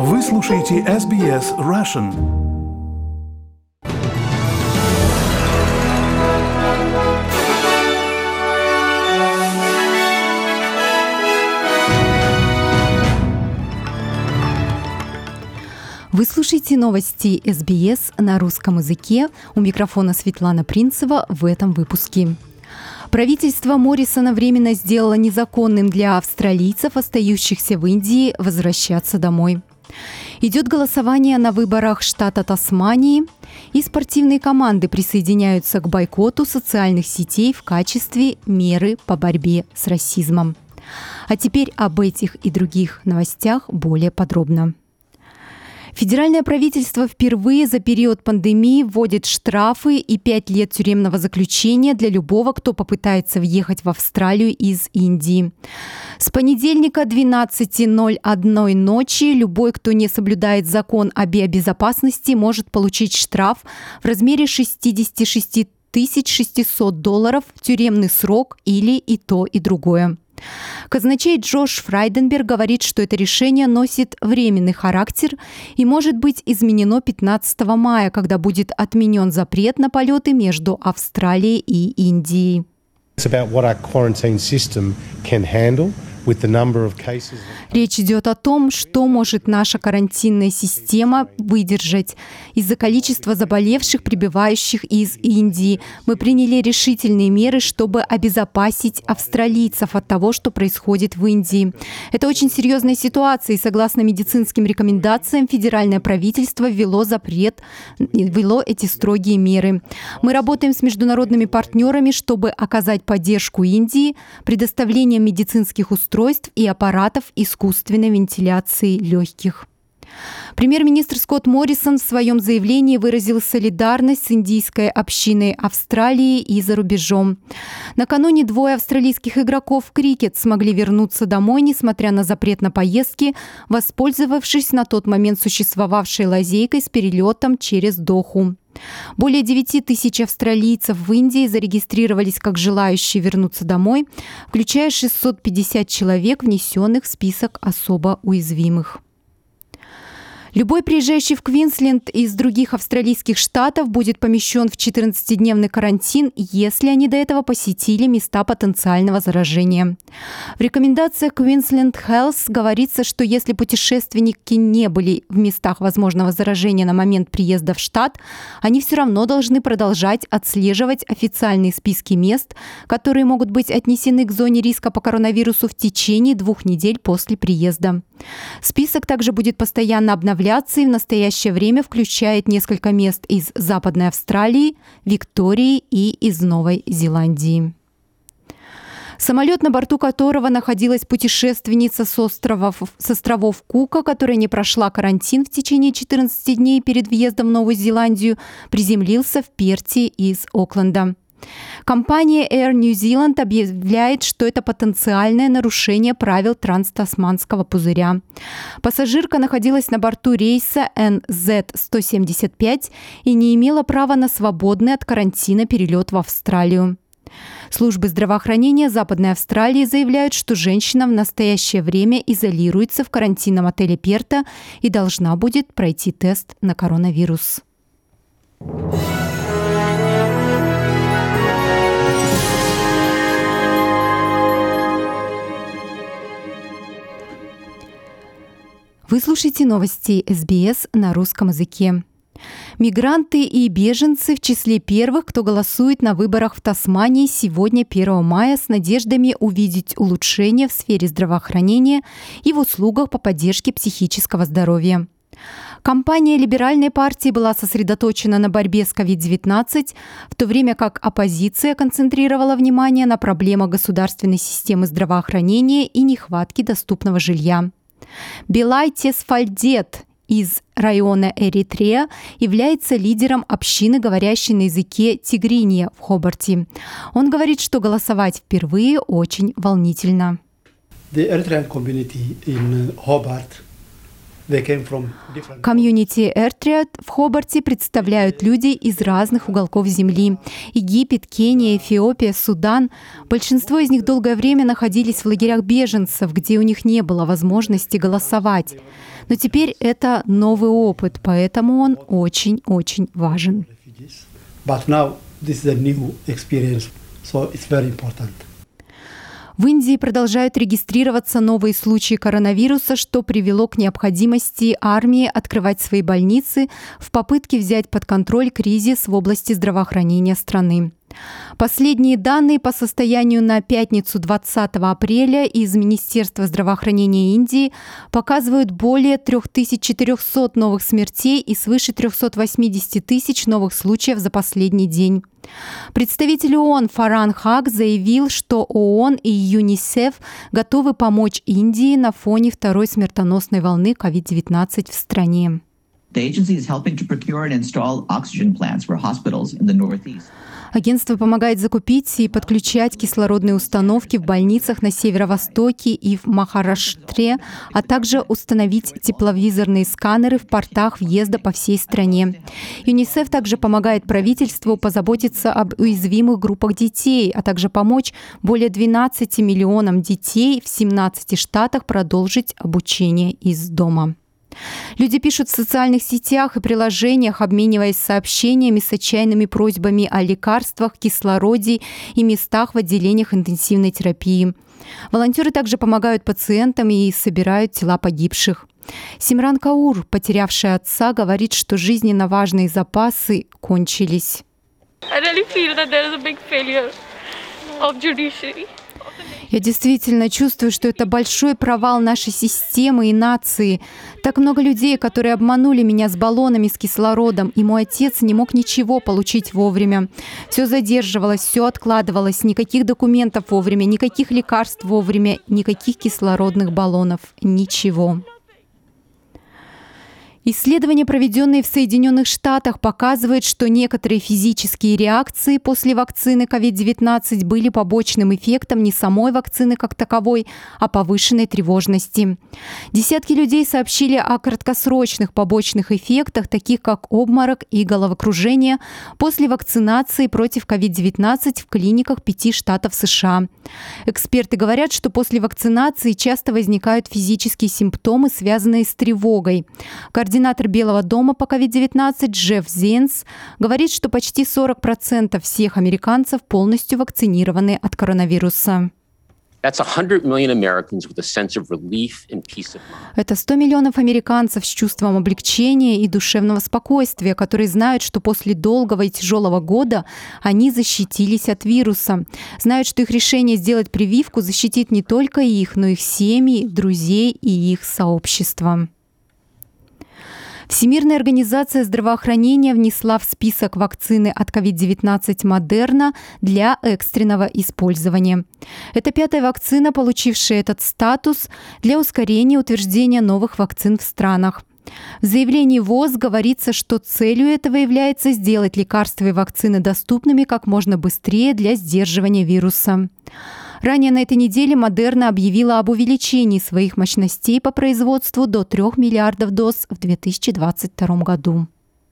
Вы слушаете SBS Russian. Вы слушаете новости SBS на русском языке. У микрофона Светлана Принцева в этом выпуске. Правительство Моррисона временно сделало незаконным для австралийцев, остающихся в Индии, возвращаться домой. Идет голосование на выборах штата Тасмании, и спортивные команды присоединяются к бойкоту социальных сетей в качестве меры по борьбе с расизмом. А теперь об этих и других новостях более подробно. Федеральное правительство впервые за период пандемии вводит штрафы и 5 лет тюремного заключения для любого, кто попытается въехать в Австралию из Индии. С понедельника 12:01 ночи любой, кто не соблюдает закон о биобезопасности, может получить штраф в размере $66 600, тюремный срок или и то, и другое. Казначей Джош Фрайденберг говорит, что это решение носит временный характер и может быть изменено 15 мая, когда будет отменен запрет на полеты между Австралией и Индией. Речь идет о том, что может наша карантинная система выдержать. Из-за количества заболевших, прибывающих из Индии, мы приняли решительные меры, чтобы обезопасить австралийцев от того, что происходит в Индии. Это очень серьезная ситуация, и согласно медицинским рекомендациям, федеральное правительство ввело эти строгие меры. Мы работаем с международными партнерами, чтобы оказать поддержку Индии, предоставлением медицинских устройств и аппаратов искусственной вентиляции легких. Премьер-министр Скотт Моррисон в своем заявлении выразил солидарность с индийской общиной Австралии и за рубежом. Накануне 2 австралийских игроков в крикет смогли вернуться домой, несмотря на запрет на поездки, воспользовавшись на тот момент существовавшей лазейкой с перелетом через Доху. Более 9 тысяч австралийцев в Индии зарегистрировались как желающие вернуться домой, включая 650 человек, внесенных в список особо уязвимых. Любой приезжающий в Квинсленд из других австралийских штатов будет помещен в 14-дневный карантин, если они до этого посетили места потенциального заражения. В рекомендациях Queensland Health говорится, что если путешественники не были в местах возможного заражения на момент приезда в штат, они все равно должны продолжать отслеживать официальные списки мест, которые могут быть отнесены к зоне риска по коронавирусу в течение 2 недель после приезда. Список также будет постоянно обновляться и в настоящее время включает несколько мест из Западной Австралии, Виктории и из Новой Зеландии. Самолет, на борту которого находилась путешественница с островов Кука, которая не прошла карантин в течение 14 дней перед въездом в Новую Зеландию, приземлился в Перте из Окленда. Компания Air New Zealand объявляет, что это потенциальное нарушение правил транстасманского пузыря. Пассажирка находилась на борту рейса NZ-175 и не имела права на свободный от карантина перелет в Австралию. Службы здравоохранения Западной Австралии заявляют, что женщина в настоящее время изолируется в карантинном отеле Перта и должна будет пройти тест на коронавирус. Вы слушаете новости СБС на русском языке. Мигранты и беженцы в числе первых, кто голосует на выборах в Тасмании сегодня, 1 мая, с надеждами увидеть улучшение в сфере здравоохранения и в услугах по поддержке психического здоровья. Кампания Либеральной партии была сосредоточена на борьбе с COVID-19, в то время как оппозиция концентрировала внимание на проблемах государственной системы здравоохранения и нехватке доступного жилья. Билай Тесфальдет из района Эритрея является лидером общины, говорящей на языке тигринья в Хобарте. Он говорит, что голосовать впервые очень волнительно. The Eritrean community in Hobart Комьюнити Эртриад в Хобарте представляют люди из разных уголков земли. Египет, Кения, Эфиопия, Судан. Большинство из них долгое время находились в лагерях беженцев, где у них не было возможности голосовать. Но теперь это новый опыт, поэтому он очень-очень важен. В Индии продолжают регистрироваться новые случаи коронавируса, что привело к необходимости армии открывать свои больницы в попытке взять под контроль кризис в области здравоохранения страны. Последние данные по состоянию на пятницу 20 апреля из Министерства здравоохранения Индии показывают более 3400 новых смертей и свыше 380 тысяч новых случаев за последний день. Представитель ООН Фархан Хак заявил, что ООН и ЮНИСЕФ готовы помочь Индии на фоне второй смертоносной волны COVID-19 в стране. Агентство помогает закупить и подключать кислородные установки в больницах на северо-востоке и в Махараштре, а также установить тепловизорные сканеры в портах въезда по всей стране. ЮНИСЕФ также помогает правительству позаботиться об уязвимых группах детей, а также помочь более 12 миллионам детей в 17 штатах продолжить обучение из дома. Люди пишут в социальных сетях и приложениях, обмениваясь сообщениями с отчаянными просьбами о лекарствах, кислороде и местах в отделениях интенсивной терапии. Волонтеры также помогают пациентам и собирают тела погибших. Симран Каур, потерявшая отца, говорит, что жизненно важные запасы кончились. Я действительно чувствую, что это большой провал нашей системы и нации. Так много людей, которые обманули меня с баллонами с кислородом, и мой отец не мог ничего получить вовремя. Все задерживалось, все откладывалось, никаких документов вовремя, никаких лекарств вовремя, никаких кислородных баллонов, ничего. Исследования, проведенные в Соединенных Штатах, показывают, что некоторые физические реакции после вакцины COVID-19 были побочным эффектом не самой вакцины как таковой, а повышенной тревожности. Десятки людей сообщили о краткосрочных побочных эффектах, таких как обморок и головокружение, после вакцинации против COVID-19 в клиниках 5 штатов США. Эксперты говорят, что после вакцинации часто возникают физические симптомы, связанные с тревогой. Координатор Белого дома по COVID-19 Джефф Зиенс говорит, что почти 40% всех американцев полностью вакцинированы от коронавируса. Это 100 миллионов американцев с чувством облегчения и душевного спокойствия, которые знают, что после долгого и тяжелого года они защитились от вируса. Знают, что их решение сделать прививку защитит не только их, но и их семьи, друзей и их сообщества. Всемирная организация здравоохранения внесла в список вакцины от COVID-19 Модерна для экстренного использования. Это 5-я вакцина, получившая этот статус для ускорения утверждения новых вакцин в странах. В заявлении ВОЗ говорится, что целью этого является сделать лекарства и вакцины доступными как можно быстрее для сдерживания вируса. Ранее на этой неделе Модерна объявила об увеличении своих мощностей по производству до 3 миллиардов доз в 2022 году.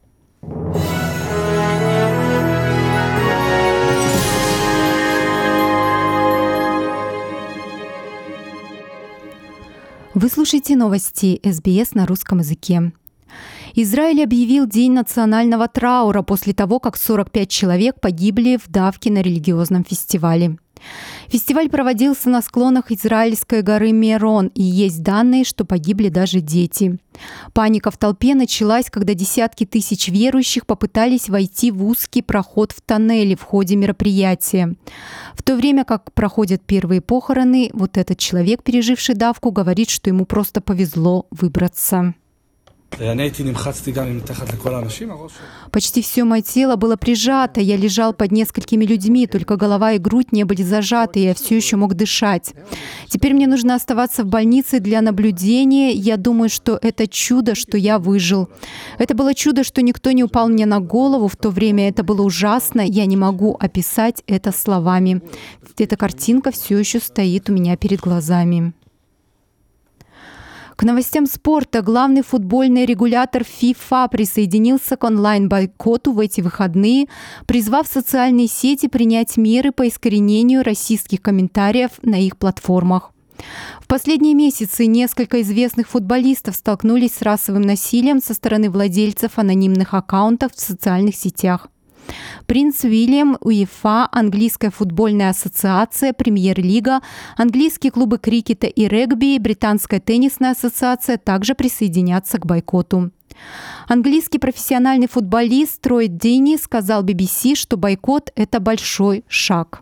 Вы слушаете новости СБС на русском языке. Израиль объявил День национального траура после того, как 45 человек погибли в давке на религиозном фестивале. Фестиваль проводился на склонах израильской горы Мерон, и есть данные, что погибли даже дети. Паника в толпе началась, когда десятки тысяч верующих попытались войти в узкий проход в тоннеле в ходе мероприятия. В то время как проходят первые похороны, вот этот человек, переживший давку, говорит, что ему просто повезло выбраться. Почти все мое тело было прижато, я лежал под несколькими людьми, только голова и грудь не были зажаты, и я все еще мог дышать. Теперь мне нужно оставаться в больнице для наблюдения. Я думаю, что это чудо, что я выжил. Это было чудо, что никто не упал мне на голову в то время. Это было ужасно, я не могу описать это словами. Эта картинка все еще стоит у меня перед глазами. К новостям спорта. Главный футбольный регулятор ФИФА присоединился к онлайн-бойкоту в эти выходные, призвав социальные сети принять меры по искоренению расистских комментариев на их платформах. В последние месяцы несколько известных футболистов столкнулись с расовым насилием со стороны владельцев анонимных аккаунтов в социальных сетях. Принц Уильям, УЕФА, Английская футбольная ассоциация, Премьер-лига, английские клубы крикета и регби и Британская теннисная ассоциация также присоединятся к бойкоту. Английский профессиональный футболист Трой Дини сказал BBC, что бойкот – это большой шаг.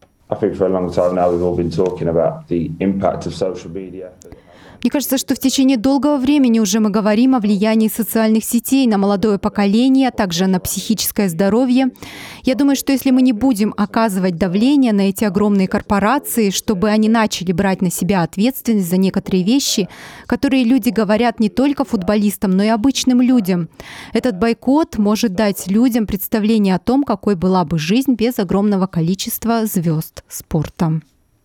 Мне кажется, что в течение долгого времени уже мы говорим о влиянии социальных сетей на молодое поколение, а также на психическое здоровье. Я думаю, что если мы не будем оказывать давление на эти огромные корпорации, чтобы они начали брать на себя ответственность за некоторые вещи, которые люди говорят не только футболистам, но и обычным людям, этот бойкот может дать людям представление о том, какой была бы жизнь без огромного количества звезд спорта.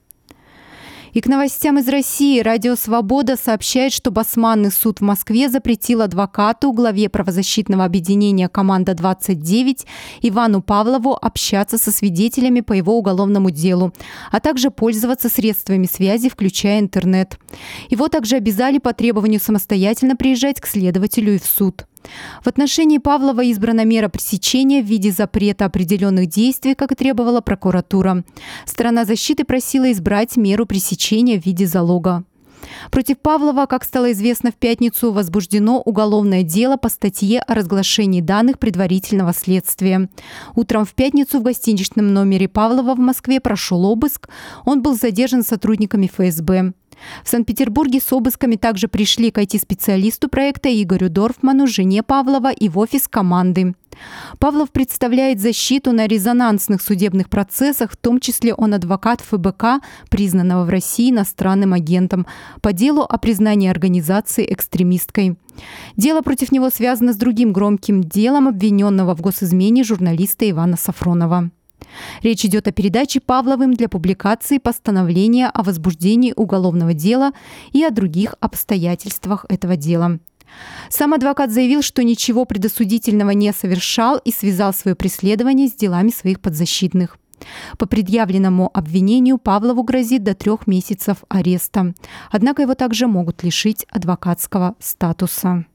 И к новостям из России. Радио «Свобода» сообщает, что Басманный суд в Москве запретил адвокату, главе правозащитного объединения «Команда-29» Ивану Павлову общаться со свидетелями по его уголовному делу, а также пользоваться средствами связи, включая интернет. Его также обязали по требованию самостоятельно приезжать к следователю и в суд. В отношении Павлова избрана мера пресечения в виде запрета определенных действий, как и требовала прокуратура. Сторона защиты просила избрать меру пресечения в виде залога. Против Павлова, как стало известно в пятницу, возбуждено уголовное дело по статье о разглашении данных предварительного следствия. Утром в пятницу в гостиничном номере Павлова в Москве прошел обыск. Он был задержан сотрудниками ФСБ. В Санкт-Петербурге с обысками также пришли к IT-специалисту проекта Игорю Дорфману, жене Павлова, и в офис команды. Павлов представляет защиту на резонансных судебных процессах, в том числе он адвокат ФБК, признанного в России иностранным агентом, по делу о признании организации экстремисткой. Дело против него связано с другим громким делом обвиненного в госизмене журналиста Ивана Сафронова. Речь идет о передаче Павловым для публикации постановления о возбуждении уголовного дела и о других обстоятельствах этого дела. Сам адвокат заявил, что ничего предосудительного не совершал и связал свое преследование с делами своих подзащитных. По предъявленному обвинению Павлову грозит до 3 месяцев ареста. Однако его также могут лишить адвокатского статуса.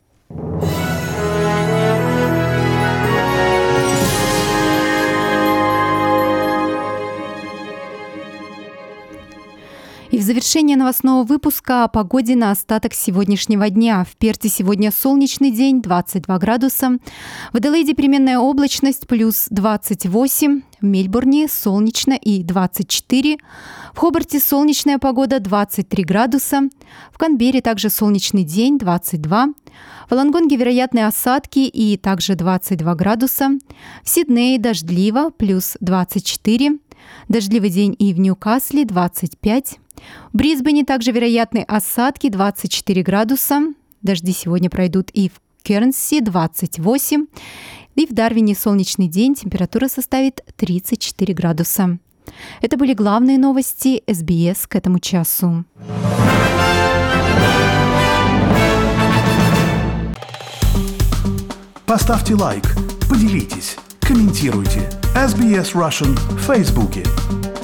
И в завершение новостного выпуска о погоде на остаток сегодняшнего дня. В Перте сегодня солнечный день, 22 градуса. В Аделаиде переменная облачность, плюс 28. В Мельбурне солнечно и 24. В Хобарте солнечная погода, 23 градуса. В Канберре также солнечный день, 22. В Волонгонге вероятны осадки и также 22 градуса. В Сиднее дождливо, плюс 24. Дождливый день и в Ньюкасле, 25. В Брисбене также вероятны осадки, 24 градуса. Дожди сегодня пройдут и в Кернси, 28. И в Дарвине солнечный день, температура составит 34 градуса. Это были главные новости СБС к этому часу. Поставьте лайк, поделитесь, комментируйте. SBS Russian в Фейсбуке.